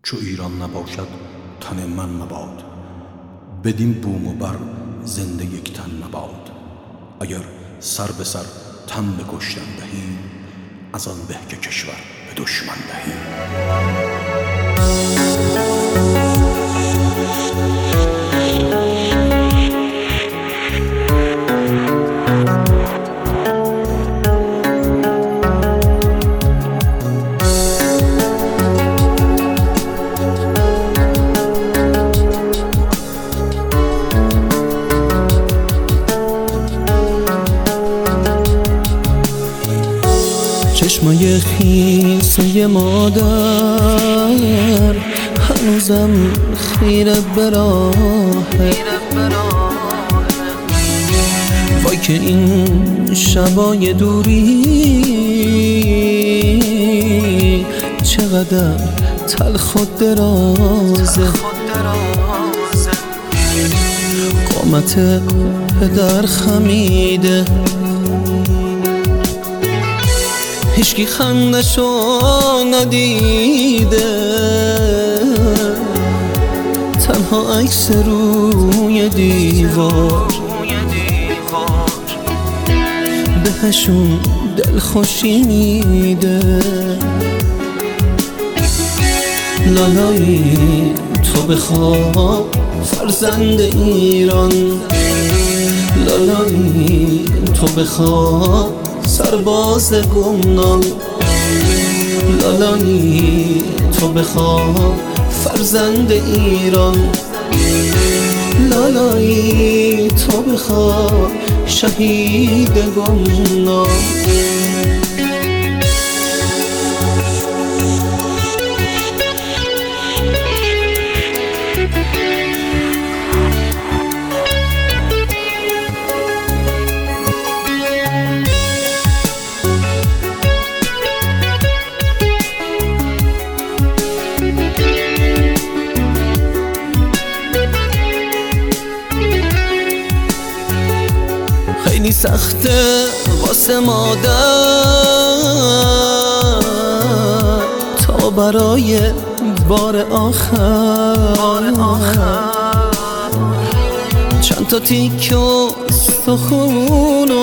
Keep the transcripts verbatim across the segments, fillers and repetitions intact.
چو ایران نباشد تن من مباد، بدین بوم و بر زنده یک تن مباد. اگر سر به سر تن به کشتن دهیم، از آن به که کشور به دشمن دهیم. چشمای خیسه مادر هنوزم خیره براهه، وای که این شبای دوری چقدر تلخ و درازه. قامت پدر خمیده، هیچکی خندشو ندیده، تنها عکس روی دیوار بهشون دلخوشی میده. لالایی تو بخواب فرزند ایران، لالایی تو بخواب سرباز گمنام، لالایی تو بخواب فرزند ایران، لالایی تو بخواب شهید گمنام. خیلی سخته واسه مادر تا برای بار آخر چند تا تیک و سخونو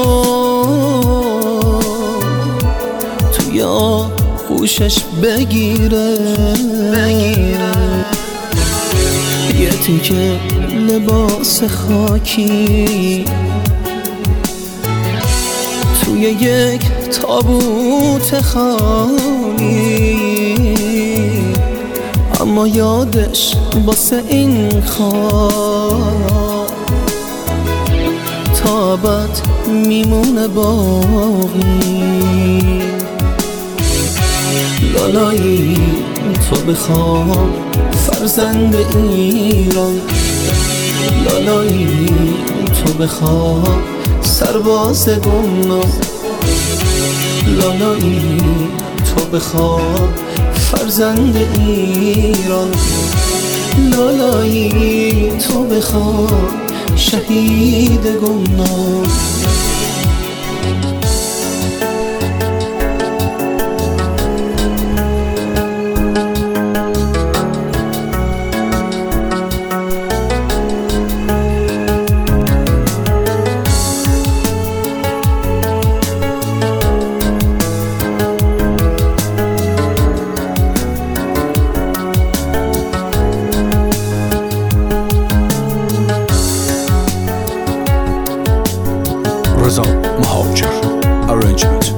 توی آغوشش بگیره، یه تیکه لباس خاکی توی یک تابوت خالی، اما یادش واسه این خاک تا ابد میمونه باقی. لالایی تو بخواب فرزند ایران، لالایی تو بخواب سرباز گمنام، لالایی تو بخواب فرزند ایران، لالایی تو بخواب شهید گمنام. رضا مهاجر. Arrangement